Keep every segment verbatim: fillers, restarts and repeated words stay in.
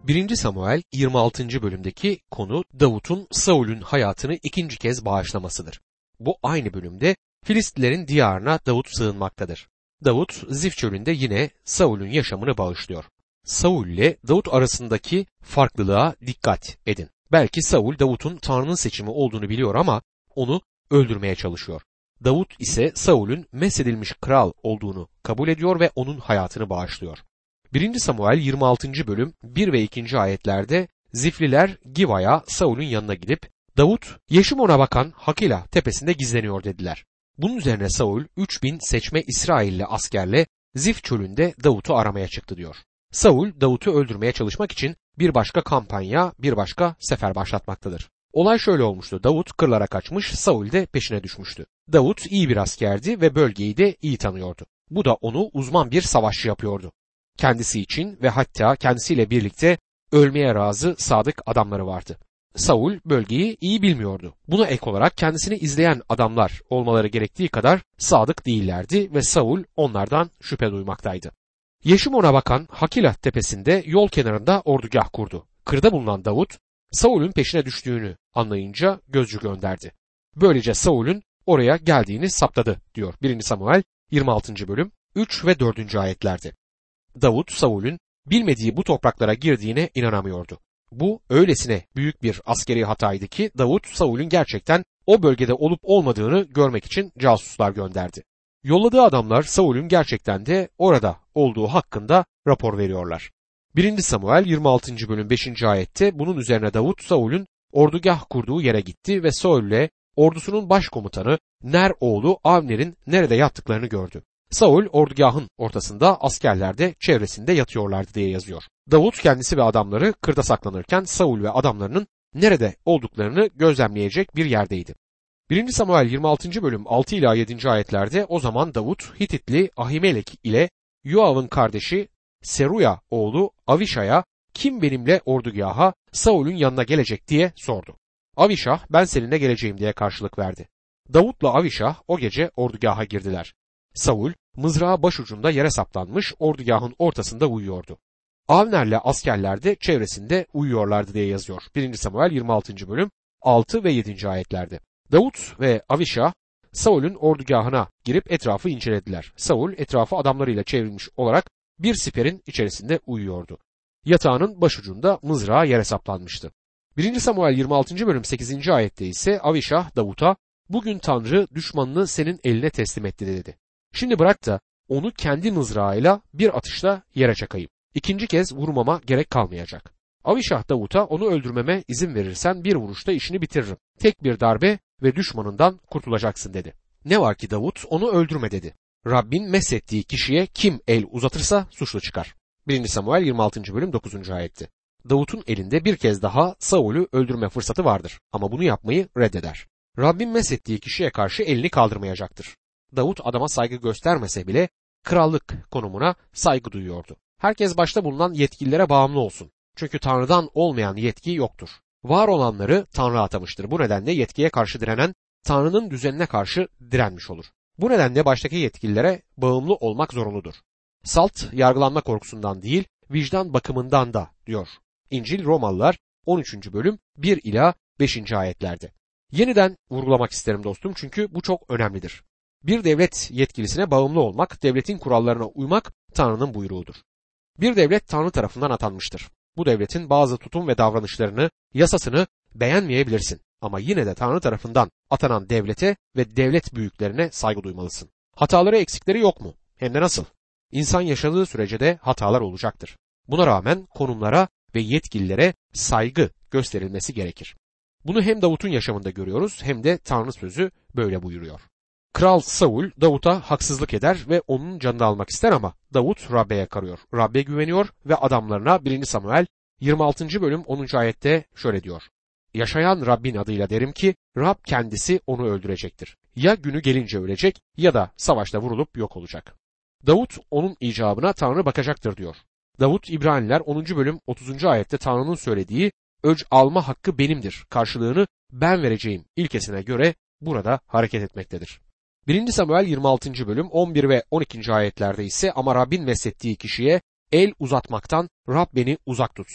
birinci Samuel yirmi altıncı bölümdeki konu Davut'un Saul'ün hayatını ikinci kez bağışlamasıdır. Bu aynı bölümde Filistlilerin diyarına Davut sığınmaktadır. Davut Zif çölünde yine Saul'ün yaşamını bağışlıyor. Saul ile Davut arasındaki farklılığa dikkat edin. Belki Saul Davut'un Tanrı'nın seçimi olduğunu biliyor ama onu öldürmeye çalışıyor. Davut ise Saul'ün mesedilmiş kral olduğunu kabul ediyor ve onun hayatını bağışlıyor. birinci Samuel yirmi altıncı bölüm bir ve ikinci ayetlerde Zifliler Giva'ya Saul'ün yanına gidip Davut Yeşimon'a bakan Hakila tepesinde gizleniyor dediler. Bunun üzerine Saul üç bin seçme İsrailli askerle Zif çölünde Davut'u aramaya çıktı diyor. Saul Davut'u öldürmeye çalışmak için bir başka kampanya, bir başka sefer başlatmaktadır. Olay şöyle olmuştu. Davut kırlara kaçmış, Saul de peşine düşmüştü. Davut iyi bir askerdi ve bölgeyi de iyi tanıyordu. Bu da onu uzman bir savaşçı yapıyordu. Kendisi için ve hatta kendisiyle birlikte ölmeye razı sadık adamları vardı. Saul bölgeyi iyi bilmiyordu. Buna ek olarak kendisini izleyen adamlar olmaları gerektiği kadar sadık değillerdi ve Saul onlardan şüphe duymaktaydı. Yeşimon'a bakan Hakila tepesinde yol kenarında ordugah kurdu. Kırda bulunan Davut, Saul'ün peşine düştüğünü anlayınca gözcü gönderdi. Böylece Saul'ün oraya geldiğini saptadı diyor birinci Samuel yirmi altıncı bölüm üç ve dördüncü ayetlerde. Davut, Saul'ün bilmediği bu topraklara girdiğine inanamıyordu. Bu öylesine büyük bir askeri hataydı ki Davut, Saul'ün gerçekten o bölgede olup olmadığını görmek için casuslar gönderdi. Yolladığı adamlar Saul'ün gerçekten de orada olduğu hakkında rapor veriyorlar. birinci Samuel yirmi altıncı bölüm beşinci ayette bunun üzerine Davut, Saul'ün ordugah kurduğu yere gitti ve Saul'le ordusunun başkomutanı Ner oğlu Avner'in nerede yattıklarını gördü. Saul ordugahın ortasında, askerler de çevresinde yatıyorlardı diye yazıyor. Davut kendisi ve adamları kırda saklanırken Saul ve adamlarının nerede olduklarını gözlemleyecek bir yerdeydi. birinci Samuel yirmi altıncı bölüm altı ila yedinci ayetlerde o zaman Davut Hititli Ahimelek ile Yoav'ın kardeşi Seruya oğlu Avişa'ya kim benimle ordugaha Saul'ün yanına gelecek diye sordu. Avişah ben seninle geleceğim diye karşılık verdi. Davut'la Avişah o gece ordugaha girdiler. Saul mızrağı başucunda yere saplanmış ordugahın ortasında uyuyordu. Avner'le askerler de çevresinde uyuyorlardı diye yazıyor. birinci Samuel yirmi altıncı bölüm altı ve yedinci ayetlerde. Davut ve Avişah Saul'ün ordugahına girip etrafı incelediler. Saul etrafı adamlarıyla çevrilmiş olarak bir siperin içerisinde uyuyordu. Yatağının başucunda mızrağı yere saplanmıştı. birinci Samuel yirmi altıncı bölüm sekizinci ayette ise Avişah Davut'a bugün Tanrı düşmanını senin eline teslim etti dedi. Şimdi bırak da onu kendi mızrağıyla bir atışla yere çakayım. İkinci kez vurmama gerek kalmayacak. Avişah Davut'a onu öldürmeme izin verirsen bir vuruşta işini bitiririm. Tek bir darbe ve düşmanından kurtulacaksın dedi. Ne var ki Davut onu öldürme dedi. Rabbin meshettiği kişiye kim el uzatırsa suçlu çıkar. birinci Samuel yirmi altıncı bölüm dokuzuncu ayetti. Davut'un elinde bir kez daha Saul'ü öldürme fırsatı vardır ama bunu yapmayı reddeder. Rabbin meshettiği kişiye karşı elini kaldırmayacaktır. Davut adama saygı göstermese bile krallık konumuna saygı duyuyordu. Herkes başta bulunan yetkililere bağımlı olsun. Çünkü Tanrı'dan olmayan yetki yoktur. Var olanları Tanrı atamıştır. Bu nedenle yetkiye karşı direnen Tanrı'nın düzenine karşı direnmiş olur. Bu nedenle baştaki yetkililere bağımlı olmak zorunludur. Salt yargılanma korkusundan değil, vicdan bakımından da diyor. İncil Romalılar on üçüncü bölüm bir ila beşinci ayetlerde. Yeniden vurgulamak isterim dostum çünkü bu çok önemlidir. Bir devlet yetkilisine bağımlı olmak, devletin kurallarına uymak Tanrı'nın buyruğudur. Bir devlet Tanrı tarafından atanmıştır. Bu devletin bazı tutum ve davranışlarını, yasasını beğenmeyebilirsin. Ama yine de Tanrı tarafından atanan devlete ve devlet büyüklerine saygı duymalısın. Hataları eksikleri yok mu? Hem de nasıl? İnsan yaşadığı sürece de hatalar olacaktır. Buna rağmen konumlara ve yetkililere saygı gösterilmesi gerekir. Bunu hem Davut'un yaşamında görüyoruz hem de Tanrı sözü böyle buyuruyor. Kral Saul Davut'a haksızlık eder ve onun canını almak ister ama Davut Rab'be yakarıyor. Rab'be güveniyor ve adamlarına birinci Samuel yirmi altıncı bölüm onuncu ayette şöyle diyor. Yaşayan Rabbin adıyla derim ki Rab kendisi onu öldürecektir. Ya günü gelince ölecek ya da savaşta vurulup yok olacak. Davut onun icabına Tanrı bakacaktır diyor. Davut İbraniler onuncu bölüm otuzuncu ayette Tanrı'nın söylediği öc alma hakkı benimdir. Karşılığını ben vereceğim ilkesine göre burada hareket etmektedir. birinci Samuel yirmi altıncı bölüm on bir ve on ikinci ayetlerde ise ama Rabbin meshettiği kişiye el uzatmaktan Rab beni uzak tutsun.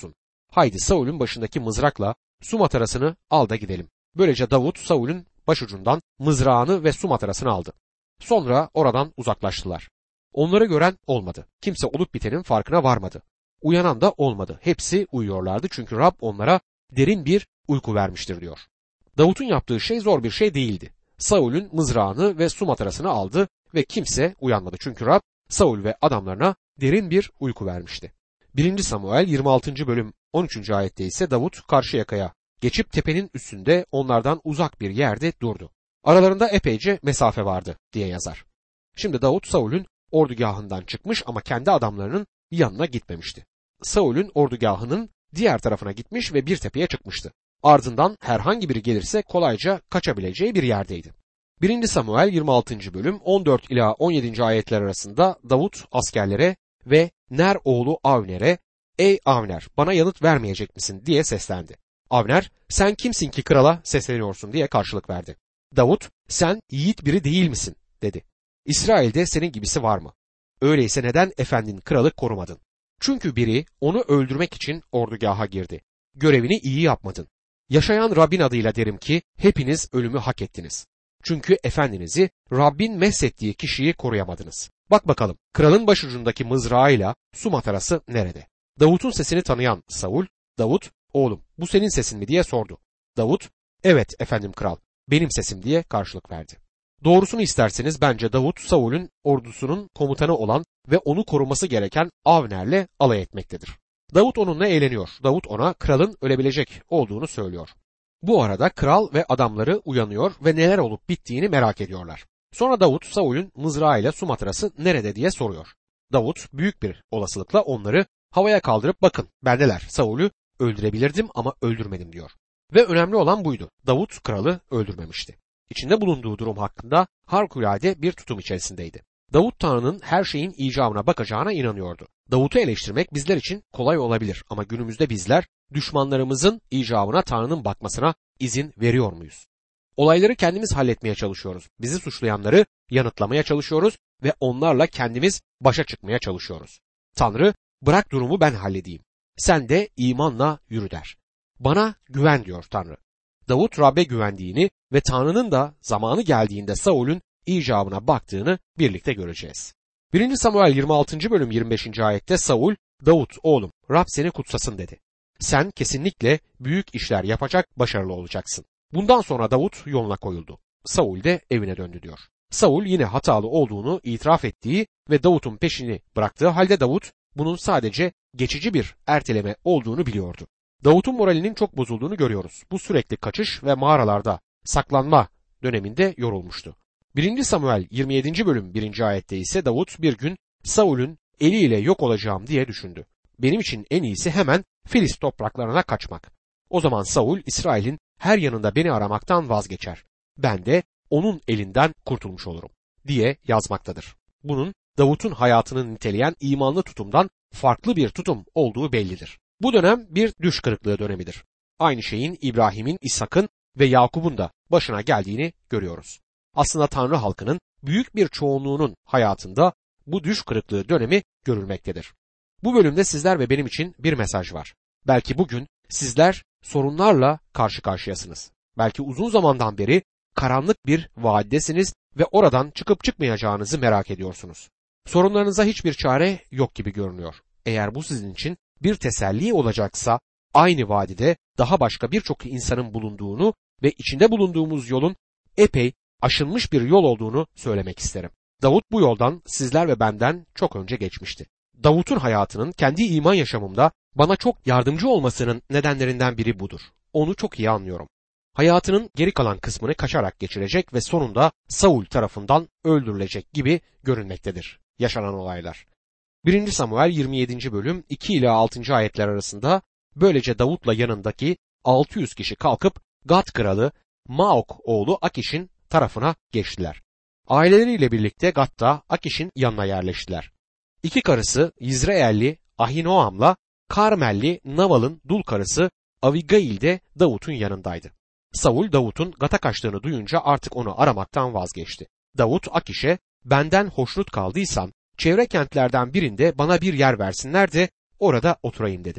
haydi Saul'ün başındaki mızrakla su matarasını al da gidelim. Böylece Davut Saul'ün başucundan mızrağını ve su matarasını aldı. Sonra oradan uzaklaştılar. Onları gören olmadı. Kimse olup bitenin farkına varmadı. Uyanan da olmadı. Hepsi uyuyorlardı çünkü Rab onlara derin bir uyku vermiştir diyor. Davut'un yaptığı şey zor bir şey değildi. Saul'ün mızrağını ve su matarasını aldı ve kimse uyanmadı. Çünkü Rab Saul ve adamlarına derin bir uyku vermişti. birinci Samuel yirmi altıncı bölüm on üçüncü ayette ise Davut karşı yakaya geçip tepenin üstünde onlardan uzak bir yerde durdu. Aralarında epeyce mesafe vardı diye yazar. Şimdi Davut Saul'ün ordugahından çıkmış ama kendi adamlarının yanına gitmemişti. Saul'ün ordugahının diğer tarafına gitmiş ve bir tepeye çıkmıştı. Ardından herhangi biri gelirse kolayca kaçabileceği bir yerdeydi. birinci Samuel yirmi altıncı bölüm on dört ila on yedinci ayetler arasında Davut askerlere ve Ner oğlu Avner'e "Ey Avner, bana yanıt vermeyecek misin?" diye seslendi. Avner, "Sen kimsin ki krala sesleniyorsun?" diye karşılık verdi. Davut, "Sen yiğit biri değil misin?" dedi. "İsrail'de senin gibisi var mı? Öyleyse neden efendin kralı korumadın? Çünkü biri onu öldürmek için ordugaha girdi. Görevini iyi yapmadın. Yaşayan Rabbin adıyla derim ki hepiniz ölümü hak ettiniz. Çünkü efendinizi Rabbin meshettiği kişiyi koruyamadınız. Bak bakalım, kralın başucundaki mızrağıyla su matarası nerede?" Davut'un sesini tanıyan Saul, "Davut, oğlum bu senin sesin mi?" diye sordu. Davut, "Evet efendim kral, benim sesim" diye karşılık verdi. Doğrusunu isterseniz bence Davut Saul'ün ordusunun komutanı olan ve onu koruması gereken Avner'le alay etmektedir. Davut onunla eğleniyor. Davut ona kralın ölebilecek olduğunu söylüyor. Bu arada kral ve adamları uyanıyor ve neler olup bittiğini merak ediyorlar. Sonra Davut Saul'ün mızrağıyla su matarası nerede diye soruyor. Davut büyük bir olasılıkla onları havaya kaldırıp "Bakın bendeler, Saul'ü öldürebilirdim ama öldürmedim" diyor. Ve önemli olan buydu. Davut kralı öldürmemişti. İçinde bulunduğu durum hakkında harikulade bir tutum içerisindeydi. Davut Tanrı'nın her şeyin icabına bakacağına inanıyordu. Davut'u eleştirmek bizler için kolay olabilir ama günümüzde bizler düşmanlarımızın icabına Tanrı'nın bakmasına izin veriyor muyuz? Olayları kendimiz halletmeye çalışıyoruz. Bizi suçlayanları yanıtlamaya çalışıyoruz ve onlarla kendimiz başa çıkmaya çalışıyoruz. Tanrı, "Bırak durumu ben halledeyim. Sen de imanla yürü" der. "Bana güven" diyor Tanrı. Davut Rab'be güvendiğini ve Tanrı'nın da zamanı geldiğinde Saul'ün icabına baktığını birlikte göreceğiz. birinci Samuel yirmi altıncı bölüm yirmi beşinci ayette Saul, "Davut oğlum, Rab seni kutsasın" dedi. "Sen kesinlikle büyük işler yapacak, başarılı olacaksın." Bundan sonra Davut yoluna koyuldu. Saul de evine döndü diyor. Saul yine hatalı olduğunu itiraf ettiği ve Davut'un peşini bıraktığı halde Davut bunun sadece geçici bir erteleme olduğunu biliyordu. Davut'un moralinin çok bozulduğunu görüyoruz. Bu sürekli kaçış ve mağaralarda saklanma döneminde yorulmuştu. birinci Samuel yirmi yedinci bölüm birinci ayette ise Davut bir gün Saul'ün eliyle yok olacağım diye düşündü. Benim için en iyisi hemen Filist topraklarına kaçmak. O zaman Saul İsrail'in her yanında beni aramaktan vazgeçer. Ben de onun elinden kurtulmuş olurum diye yazmaktadır. Bunun Davut'un hayatını niteleyen imanlı tutumdan farklı bir tutum olduğu bellidir. Bu dönem bir düş kırıklığı dönemidir. Aynı şeyin İbrahim'in, İshak'ın ve Yakup'un da başına geldiğini görüyoruz. Aslında Tanrı halkının büyük bir çoğunluğunun hayatında bu düş kırıklığı dönemi görülmektedir. Bu bölümde sizler ve benim için bir mesaj var. Belki bugün sizler sorunlarla karşı karşıyasınız. Belki uzun zamandan beri karanlık bir vadiddesiniz ve oradan çıkıp çıkmayacağınızı merak ediyorsunuz. Sorunlarınıza hiçbir çare yok gibi görünüyor. Eğer bu sizin için bir teselli olacaksa aynı vadide daha başka birçok insanın bulunduğunu ve içinde bulunduğumuz yolun epey aşınmış bir yol olduğunu söylemek isterim. Davut bu yoldan sizler ve benden çok önce geçmişti. Davut'un hayatının kendi iman yaşamımda bana çok yardımcı olmasının nedenlerinden biri budur. Onu çok iyi anlıyorum. Hayatının geri kalan kısmını kaçarak geçirecek ve sonunda Saul tarafından öldürülecek gibi görünmektedir yaşanan olaylar. birinci Samuel yirmi yedinci bölüm iki ile altıncı ayetler arasında böylece Davut'la yanındaki altı yüz kişi kalkıp Gat kralı Maok oğlu Akiş'in tarafına geçtiler. Aileleriyle birlikte Gat'ta Akiş'in yanına yerleştiler. İki karısı Yizreelli Ahinoam'la Karmelli Naval'ın dul karısı Avigail de Davut'un yanındaydı. Saul Davut'un Gat'a kaçtığını duyunca artık onu aramaktan vazgeçti. Davut Akiş'e "Benden hoşnut kaldıysan çevre kentlerden birinde bana bir yer versinler de orada oturayım" dedi.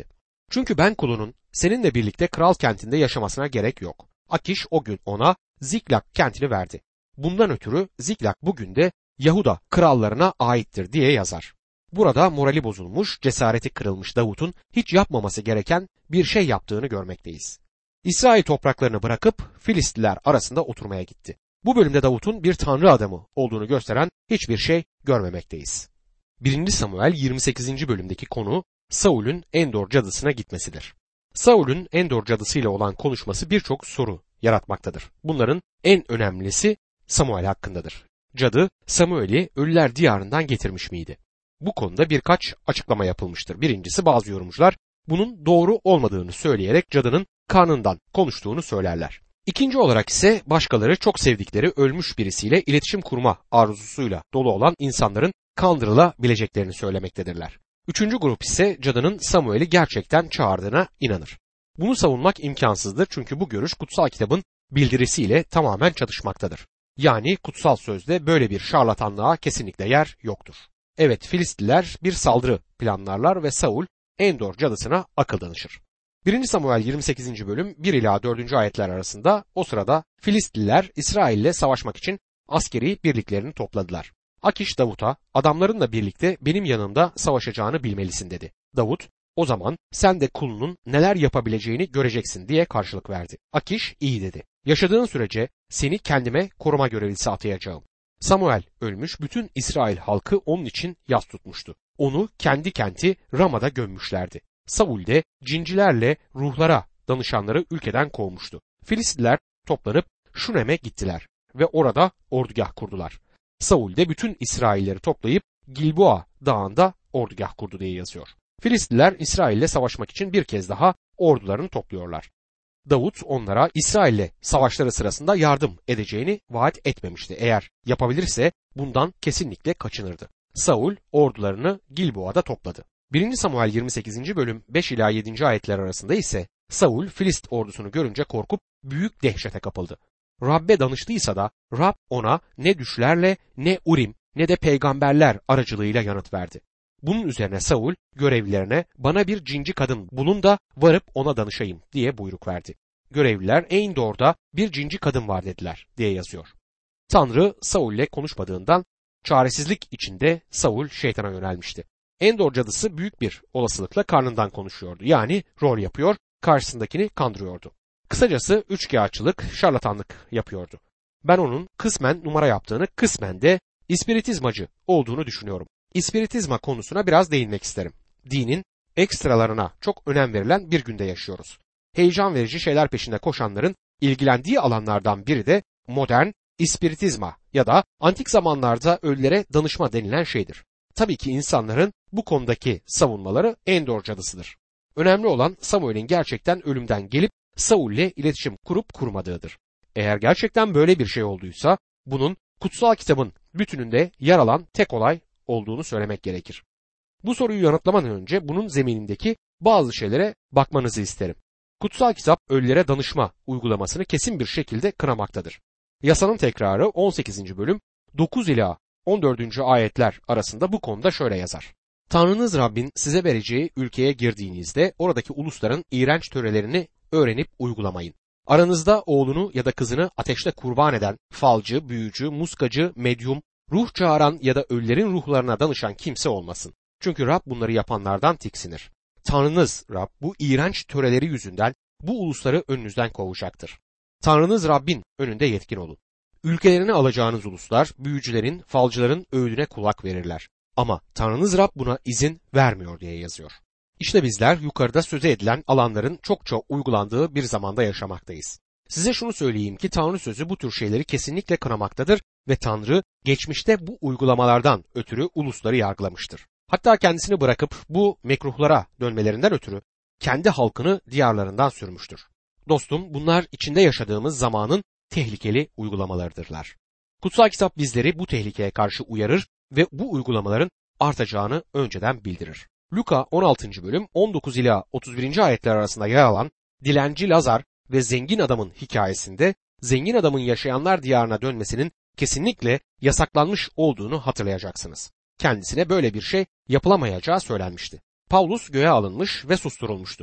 Çünkü ben kulunun seninle birlikte kral kentinde yaşamasına gerek yok. Akiş o gün ona Ziklag kentini verdi. Bundan ötürü Ziklag bugün de Yahuda krallarına aittir diye yazar. Burada morali bozulmuş, cesareti kırılmış Davut'un hiç yapmaması gereken bir şey yaptığını görmekteyiz. İsrail topraklarını bırakıp Filistliler arasında oturmaya gitti. Bu bölümde Davut'un bir tanrı adamı olduğunu gösteren hiçbir şey görmemekteyiz. birinci Samuel yirmi sekizinci bölümdeki konu Saul'ün Endor cadısına gitmesidir. Saul'ün Endor cadısıyla olan konuşması birçok soru yaratmaktadır. Bunların en önemlisi Samuel hakkındadır. Cadı Samuel'i ölüler diyarından getirmiş miydi? Bu konuda birkaç açıklama yapılmıştır. Birincisi, bazı yorumcular bunun doğru olmadığını söyleyerek cadının karnından konuştuğunu söylerler. İkinci olarak ise başkaları çok sevdikleri ölmüş birisiyle iletişim kurma arzusuyla dolu olan insanların kandırılabileceklerini söylemektedirler. Üçüncü grup ise cadının Samuel'i gerçekten çağırdığına inanır. Bunu savunmak imkansızdır çünkü bu görüş kutsal kitabın bildirisiyle tamamen çatışmaktadır. Yani kutsal sözde böyle bir şarlatanlığa kesinlikle yer yoktur. Evet, Filistliler bir saldırı planlarlar ve Saul Endor cadısına akıl danışır. birinci Samuel yirmi sekizinci bölüm bir ila dördüncü ayetler arasında o sırada Filistliler İsrail'le savaşmak için askeri birliklerini topladılar. Akiş Davut'a adamlarınla birlikte benim yanımda savaşacağını bilmelisin dedi. Davut, o zaman sen de kulunun neler yapabileceğini göreceksin diye karşılık verdi. Akiş iyi dedi. Yaşadığın sürece seni kendime koruma görevlisi atayacağım. Samuel ölmüş, bütün İsrail halkı onun için yas tutmuştu. Onu kendi kenti Rama'da gömmüşlerdi. Saul de cincilerle ruhlara danışanları ülkeden kovmuştu. Filistliler toplanıp Şunem'e gittiler ve orada ordugah kurdular. Saul de bütün İsrailleri toplayıp Gilboa dağında ordugah kurdu diye yazıyor. Filistliler İsrail'le savaşmak için bir kez daha ordularını topluyorlar. Davut onlara İsrail'le savaşları sırasında yardım edeceğini vaat etmemişti. Eğer yapabilirse bundan kesinlikle kaçınırdı. Saul ordularını Gilboa'da topladı. birinci Samuel yirmi sekizinci bölüm beş ila yedinci ayetler arasında ise Saul Filist ordusunu görünce korkup büyük dehşete kapıldı. Rab'be danıştıysa da Rab ona ne düşlerle ne Urim ne de peygamberler aracılığıyla yanıt verdi. Bunun üzerine Saul görevlilerine bana bir cinci kadın bulun da varıp ona danışayım diye buyruk verdi. Görevliler Endor'da bir cinci kadın var dediler diye yazıyor. Tanrı Saul ile konuşmadığından çaresizlik içinde Saul şeytana yönelmişti. Endor cadısı büyük bir olasılıkla karnından konuşuyordu. Yani rol yapıyor, karşısındakini kandırıyordu. Kısacası üçkağıtçılık, şarlatanlık yapıyordu. Ben onun kısmen numara yaptığını, kısmen de ispiritizmacı olduğunu düşünüyorum. İspiritizma konusuna biraz değinmek isterim. Dinin ekstralarına çok önem verilen bir günde yaşıyoruz. Heyecan verici şeyler peşinde koşanların ilgilendiği alanlardan biri de modern ispiritizma ya da antik zamanlarda ölülere danışma denilen şeydir. Tabii ki insanların bu konudaki savunmaları Endor cadısıdır. Önemli olan Samuel'in gerçekten ölümden gelip Saul ile iletişim kurup kurmadığıdır. Eğer gerçekten böyle bir şey olduysa bunun kutsal kitabın bütününde yer alan tek olay olduğunu söylemek gerekir. Bu soruyu yanıtlamadan önce bunun zeminindeki bazı şeylere bakmanızı isterim. Kutsal kitap ölülere danışma uygulamasını kesin bir şekilde kınamaktadır. Yasanın tekrarı on sekizinci bölüm dokuz ila on dördüncü ayetler arasında bu konuda şöyle yazar. Tanrınız Rabbin size vereceği ülkeye girdiğinizde oradaki ulusların iğrenç törelerini öğrenip uygulamayın. Aranızda oğlunu ya da kızını ateşte kurban eden falcı, büyücü, muskacı, medyum, ruh çağıran ya da ölülerin ruhlarına danışan kimse olmasın. Çünkü Rab bunları yapanlardan tiksinir. Tanrınız Rab bu iğrenç töreleri yüzünden bu ulusları önünüzden kovacaktır. Tanrınız Rabbin önünde yetkin olun. Ülkelerini alacağınız uluslar büyücülerin, falcıların öğüdüne kulak verirler. Ama Tanrınız Rab buna izin vermiyor diye yazıyor. İşte bizler yukarıda söze edilen alanların çokça uygulandığı bir zamanda yaşamaktayız. Size şunu söyleyeyim ki Tanrı sözü bu tür şeyleri kesinlikle kınamaktadır ve Tanrı geçmişte bu uygulamalardan ötürü ulusları yargılamıştır. Hatta kendisini bırakıp bu mekruhlara dönmelerinden ötürü kendi halkını diyarlarından sürmüştür. Dostum, bunlar içinde yaşadığımız zamanın tehlikeli uygulamalarıdırlar. Kutsal kitap bizleri bu tehlikeye karşı uyarır ve bu uygulamaların artacağını önceden bildirir. Luka on altıncı bölüm on dokuz ila otuz birinci ayetler arasında yer alan dilenci Lazar ve zengin adamın hikayesinde zengin adamın yaşayanlar diyarına dönmesinin kesinlikle yasaklanmış olduğunu hatırlayacaksınız. Kendisine böyle bir şey yapılamayacağı söylenmişti. Pavlus göğe alınmış ve susturulmuştu.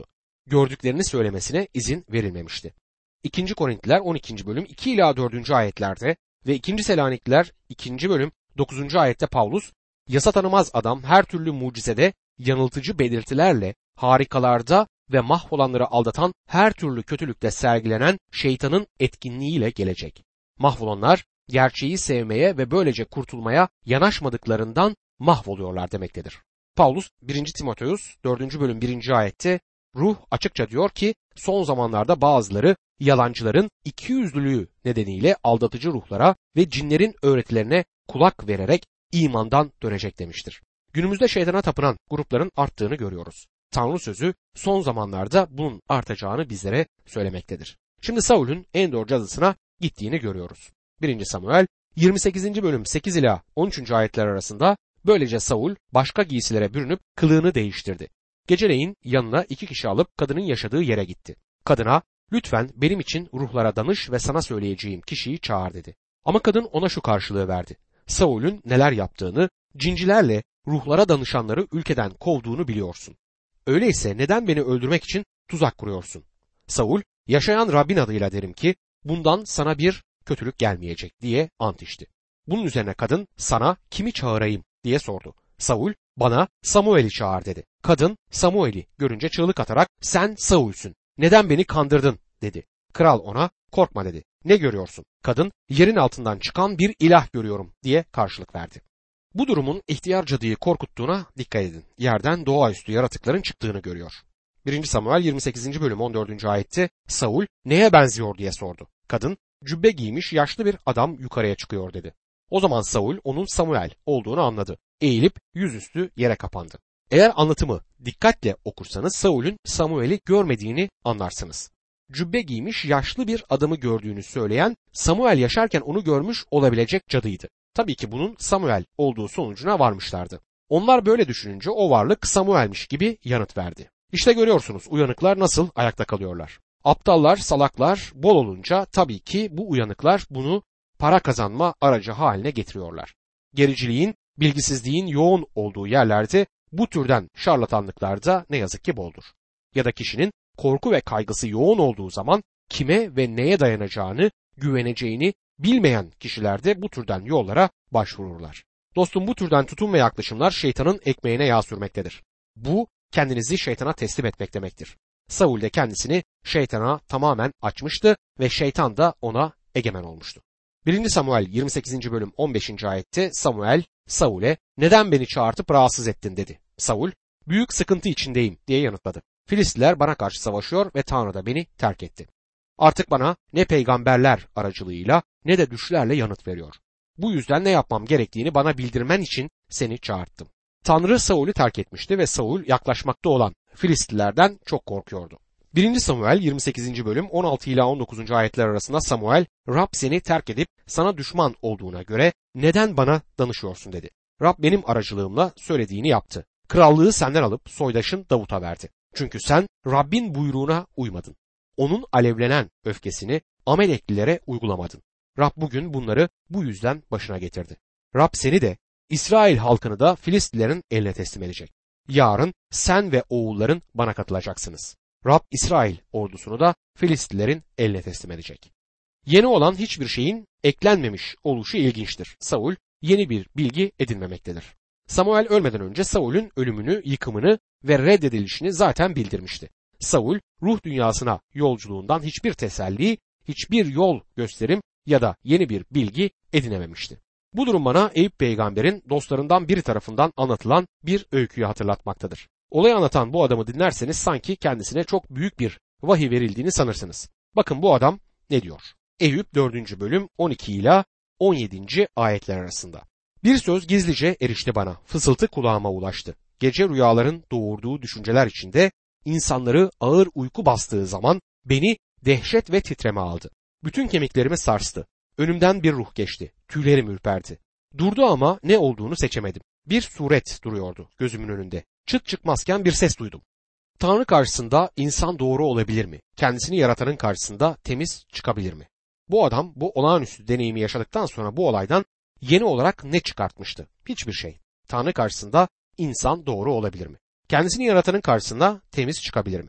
gördüklerini söylemesine izin verilmemişti. ikinci Korintiler on ikinci bölüm iki ila dördüncü ayetlerde ve ikinci Selanikliler ikinci bölüm dokuzuncu ayette Pavlus, yasa tanımaz adam her türlü mucizede, yanıltıcı belirtilerle, harikalarda ve mahvolanları aldatan her türlü kötülükte sergilenen şeytanın etkinliğiyle gelecek. Mahvolanlar gerçeği sevmeye ve böylece kurtulmaya yanaşmadıklarından mahvoluyorlar demektedir. Pavlus birinci Timoteus dördüncü bölüm birinci ayette ruh açıkça diyor ki son zamanlarda bazıları yalancıların ikiyüzlülüğü nedeniyle aldatıcı ruhlara ve cinlerin öğretilerine kulak vererek imandan dönecek demiştir. Günümüzde şeytana tapınan grupların arttığını görüyoruz. Tanrı sözü son zamanlarda bunun artacağını bizlere söylemektedir. Şimdi Saul'ün Endor cadısına gittiğini görüyoruz. birinci Samuel yirmi sekizinci bölüm sekiz ila on üçüncü ayetler arasında böylece Saul başka giysilere bürünüp kılığını değiştirdi. Geceleyin yanına iki kişi alıp kadının yaşadığı yere gitti. Kadına lütfen benim için ruhlara danış ve sana söyleyeceğim kişiyi çağır dedi. Ama kadın ona şu karşılığı verdi. Saul'ün neler yaptığını, cincilerle ruhlara danışanları ülkeden kovduğunu biliyorsun. Öyleyse neden beni öldürmek için tuzak kuruyorsun? Saul, yaşayan Rabbin adıyla derim ki bundan sana bir kötülük gelmeyecek diye ant içti. Bunun üzerine kadın sana kimi çağırayım diye sordu. Saul bana Samuel'i çağır dedi. Kadın Samuel'i görünce çığlık atarak sen Saul'sün. Neden beni kandırdın dedi. Kral ona korkma dedi. Ne görüyorsun? Kadın yerin altından çıkan bir ilah görüyorum diye karşılık verdi. Bu durumun ihtiyar cadıyı korkuttuğuna dikkat edin. Yerden doğaüstü yaratıkların çıktığını görüyor. birinci Samuel yirmi sekizinci bölüm on dördüncü ayette Saul neye benziyor diye sordu. Kadın cübbe giymiş yaşlı bir adam yukarıya çıkıyor dedi. O zaman Saul onun Samuel olduğunu anladı. Eğilip yüzüstü yere kapandı. Eğer anlatımı dikkatle okursanız Saul'ün Samuel'i görmediğini anlarsınız. Cübbe giymiş yaşlı bir adamı gördüğünü söyleyen Samuel yaşarken onu görmüş olabilecek cadıydı. Tabii ki bunun Samuel olduğu sonucuna varmışlardı. Onlar böyle düşününce o varlık Samuel'miş gibi yanıt verdi. İşte görüyorsunuz uyanıklar nasıl ayakta kalıyorlar. Aptallar, salaklar bol olunca tabii ki bu uyanıklar bunu para kazanma aracı haline getiriyorlar. Gericiliğin, bilgisizliğin yoğun olduğu yerlerde bu türden şarlatanlıklar da ne yazık ki boldur. Ya da kişinin korku ve kaygısı yoğun olduğu zaman kime ve neye dayanacağını, güveneceğini bilmeyen kişiler de bu türden yollara başvururlar. Dostum bu türden tutum ve yaklaşımlar şeytanın ekmeğine yağ sürmektedir. Bu kendinizi şeytana teslim etmek demektir. Saul de kendisini şeytana tamamen açmıştı ve şeytan da ona egemen olmuştu. birinci Samuel yirmi sekizinci bölüm on beşinci ayette Samuel Saul'e neden beni çağırtıp rahatsız ettin dedi. Saul büyük sıkıntı içindeyim diye yanıtladı. Filistliler bana karşı savaşıyor ve Tanrı da beni terk etti. Artık bana ne peygamberler aracılığıyla ne de düşlerle yanıt veriyor. Bu yüzden ne yapmam gerektiğini bana bildirmen için seni çağırttım. Tanrı Saul'ü terk etmişti ve Saul yaklaşmakta olan Filistlilerden çok korkuyordu. birinci Samuel yirmi sekizinci bölüm on altı ila on dokuzuncu ayetler arasında Samuel, Rab seni terk edip sana düşman olduğuna göre neden bana danışıyorsun dedi. Rab benim aracılığımla söylediğini yaptı. Krallığı senden alıp soydaşın Davut'a verdi. Çünkü sen Rabbin buyruğuna uymadın. Onun alevlenen öfkesini Amaleklilere uygulamadın. Rab bugün bunları bu yüzden başına getirdi. Rab seni de İsrail halkını da Filistlilerin eline teslim edecek. Yarın sen ve oğulların bana katılacaksınız. Rab İsrail ordusunu da Filistlilerin eline teslim edecek. Yeni olan hiçbir şeyin eklenmemiş oluşu ilginçtir. Saul yeni bir bilgi edinmemektedir. Samuel ölmeden önce Saul'ün ölümünü, yıkımını ve reddedilişini zaten bildirmişti. Saul ruh dünyasına yolculuğundan hiçbir teselli, hiçbir yol gösterim ya da yeni bir bilgi edinememişti. Bu durum bana Eyüp peygamberin dostlarından biri tarafından anlatılan bir öyküyü hatırlatmaktadır. Olayı anlatan bu adamı dinlerseniz sanki kendisine çok büyük bir vahiy verildiğini sanırsınız. Bakın bu adam ne diyor? Eyüp dördüncü bölüm on iki ila on yedinci ayetler arasında. Bir söz gizlice erişti bana, fısıltı kulağıma ulaştı. Gece rüyaların doğurduğu düşünceler içinde insanları ağır uyku bastığı zaman beni dehşet ve titreme aldı. Bütün kemiklerimi sarstı. Önümden bir ruh geçti. Tüylerim ürperdi. Durdu ama ne olduğunu seçemedim. Bir suret duruyordu gözümün önünde. Çıt çıkmazken bir ses duydum. Tanrı karşısında insan doğru olabilir mi? Kendisini yaratanın karşısında temiz çıkabilir mi? Bu adam bu olağanüstü deneyimi yaşadıktan sonra bu olaydan yeni olarak ne çıkartmıştı? Hiçbir şey. Tanrı karşısında insan doğru olabilir mi? Kendisini yaratanın karşısında temiz çıkabilir mi?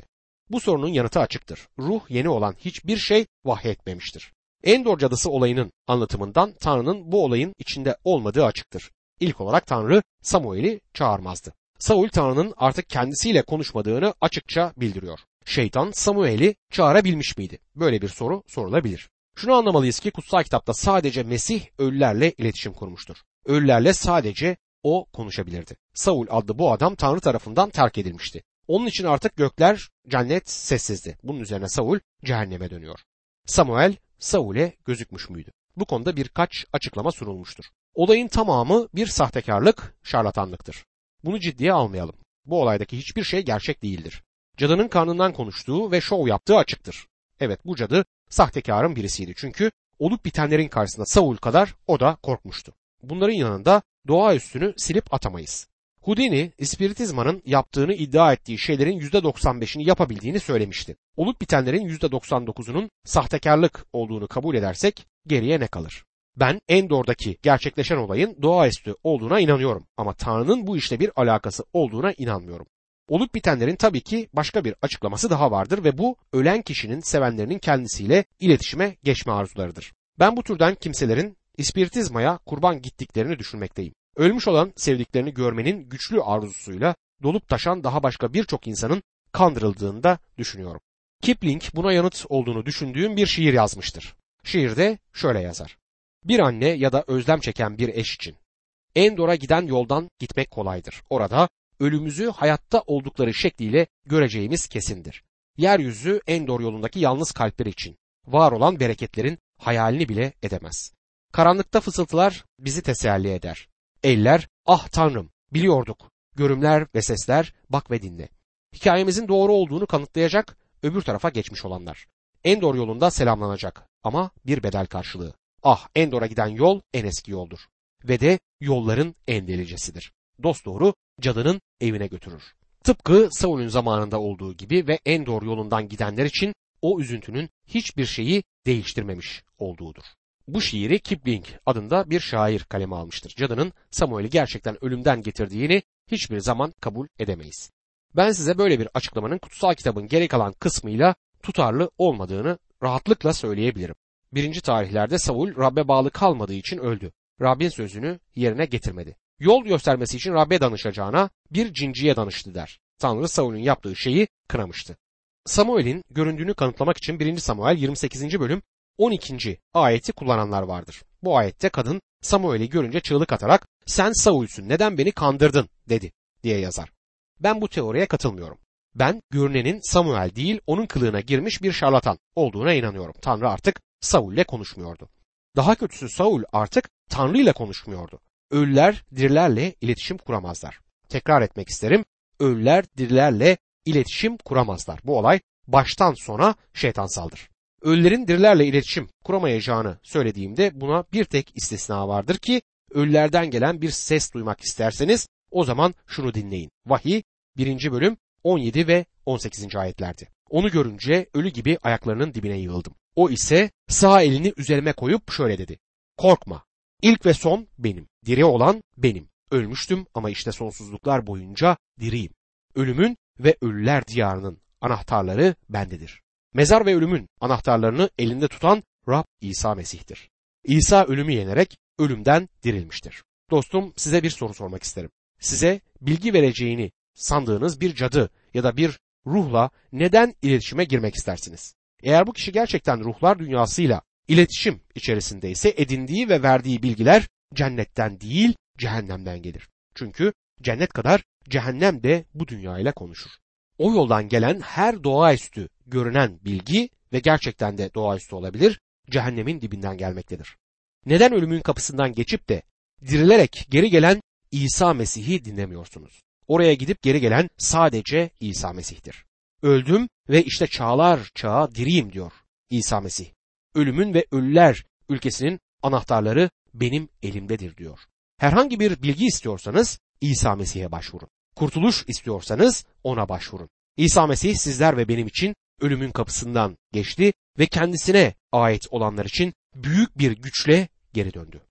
Bu sorunun yanıtı açıktır. Ruh yeni olan hiçbir şey vahyetmemiştir. Endor cadısı olayının anlatımından Tanrı'nın bu olayın içinde olmadığı açıktır. İlk olarak Tanrı Samuel'i çağırmazdı. Saul Tanrı'nın artık kendisiyle konuşmadığını açıkça bildiriyor. Şeytan Samuel'i çağırabilmiş miydi? Böyle bir soru sorulabilir. Şunu anlamalıyız ki kutsal kitapta sadece Mesih ölülerle iletişim kurmuştur. Ölülerle sadece o konuşabilirdi. Saul adlı bu adam Tanrı tarafından terk edilmişti. Onun için artık gökler, cennet sessizdi. Bunun üzerine Saul cehenneme dönüyor. Samuel Saul'e gözükmüş müydü? Bu konuda birkaç açıklama sunulmuştur. Olayın tamamı bir sahtekarlık, şarlatanlıktır. Bunu ciddiye almayalım. Bu olaydaki hiçbir şey gerçek değildir. Cadının karnından konuştuğu ve şov yaptığı açıktır. Evet, bu cadı sahtekarın birisiydi çünkü olup bitenlerin karşısında Saul kadar o da korkmuştu. Bunların yanında doğaüstünü silip atamayız. Houdini, ispiritizmanın yaptığını iddia ettiği şeylerin yüzde doksan beşini yapabildiğini söylemişti. Olup bitenlerin yüzde doksan dokuzunun sahtekarlık olduğunu kabul edersek geriye ne kalır? Ben Endor'daki gerçekleşen olayın doğaüstü olduğuna inanıyorum ama Tanrı'nın bu işle bir alakası olduğuna inanmıyorum. Olup bitenlerin tabii ki başka bir açıklaması daha vardır ve bu ölen kişinin sevenlerinin kendisiyle iletişime geçme arzularıdır. Ben bu türden kimselerin ispiritizmaya kurban gittiklerini düşünmekteyim. Ölmüş olan sevdiklerini görmenin güçlü arzusuyla dolup taşan daha başka birçok insanın kandırıldığını da düşünüyorum. Kipling buna yanıt olduğunu düşündüğüm bir şiir yazmıştır. Şiirde şöyle yazar. Bir anne ya da özlem çeken bir eş için. Endor'a giden yoldan gitmek kolaydır. Orada ölümümüzü hayatta oldukları şekliyle göreceğimiz kesindir. Yeryüzü Endor yolundaki yalnız kalpler için var olan bereketlerin hayalini bile edemez. Karanlıkta fısıltılar bizi teselli eder. Eller, ah Tanrım, biliyorduk. Görümler ve sesler, bak ve dinle. Hikayemizin doğru olduğunu kanıtlayacak öbür tarafa geçmiş olanlar. Endor yolunda selamlanacak ama bir bedel karşılığı. Ah, Endor'a giden yol en eski yoldur. Ve de yolların en delicesidir. Dosdoğru cadının evine götürür. Tıpkı Saul'ün zamanında olduğu gibi ve Endor yolundan gidenler için o üzüntünün hiçbir şeyi değiştirmemiş olduğudur. Bu şiiri Kipling adında bir şair kaleme almıştır. Cadının Samuel'i gerçekten ölümden getirdiğini hiçbir zaman kabul edemeyiz. Ben size böyle bir açıklamanın kutsal kitabın geri kalan kısmıyla tutarlı olmadığını rahatlıkla söyleyebilirim. Birinci tarihlerde Saul Rab'be bağlı kalmadığı için öldü. Rabbin sözünü yerine getirmedi. Yol göstermesi için Rab'be danışacağına bir cinciye danıştı der. Tanrı Saul'ün yaptığı şeyi kınamıştı. Samuel'in göründüğünü kanıtlamak için birinci Samuel yirmi sekizinci bölüm on ikinci ayeti kullananlar vardır. Bu ayette kadın Samuel'i görünce çığlık atarak sen Saul'sün neden beni kandırdın dedi diye yazar. Ben bu teoriye katılmıyorum. Ben görünenin Samuel değil onun kılığına girmiş bir şarlatan olduğuna inanıyorum. Tanrı artık Saul'le konuşmuyordu. Daha kötüsü Saul artık Tanrı ile konuşmuyordu. Ölüler dirilerle iletişim kuramazlar. Tekrar etmek isterim. Ölüler dirilerle iletişim kuramazlar. Bu olay baştan sona şeytansaldır. Ölülerin dirilerle iletişim kuramayacağını söylediğimde buna bir tek istisna vardır ki ölülerden gelen bir ses duymak isterseniz o zaman şunu dinleyin. Vahiy birinci bölüm on yedi ve on sekizinci ayetlerdi. Onu görünce ölü gibi ayaklarının dibine yığıldım. O ise sağ elini üzerime koyup şöyle dedi. Korkma. İlk ve son benim. Diri olan benim. Ölmüştüm ama işte sonsuzluklar boyunca diriyim. Ölümün ve ölüler diyarının anahtarları bendedir. Mezar ve ölümün anahtarlarını elinde tutan Rab İsa Mesih'tir. İsa ölümü yenerek ölümden dirilmiştir. Dostum size bir soru sormak isterim. Size bilgi vereceğini sandığınız bir cadı ya da bir ruhla neden iletişime girmek istersiniz? Eğer bu kişi gerçekten ruhlar dünyasıyla iletişim içerisindeyse edindiği ve verdiği bilgiler cennetten değil cehennemden gelir. Çünkü cennet kadar cehennem de bu dünyayla konuşur. O yoldan gelen her doğaüstü görünen bilgi ve gerçekten de doğaüstü olabilir, cehennemin dibinden gelmektedir. Neden ölümün kapısından geçip de dirilerek geri gelen İsa Mesih'i dinlemiyorsunuz? Oraya gidip geri gelen sadece İsa Mesih'tir. Öldüm ve işte çağlar çağa diriyim diyor İsa Mesih. Ölümün ve ölüler ülkesinin anahtarları benim elimdedir diyor. Herhangi bir bilgi istiyorsanız İsa Mesih'e başvurun. Kurtuluş istiyorsanız ona başvurun. İsa Mesih sizler ve benim için ölümün kapısından geçti ve kendisine ait olanlar için büyük bir güçle geri döndü.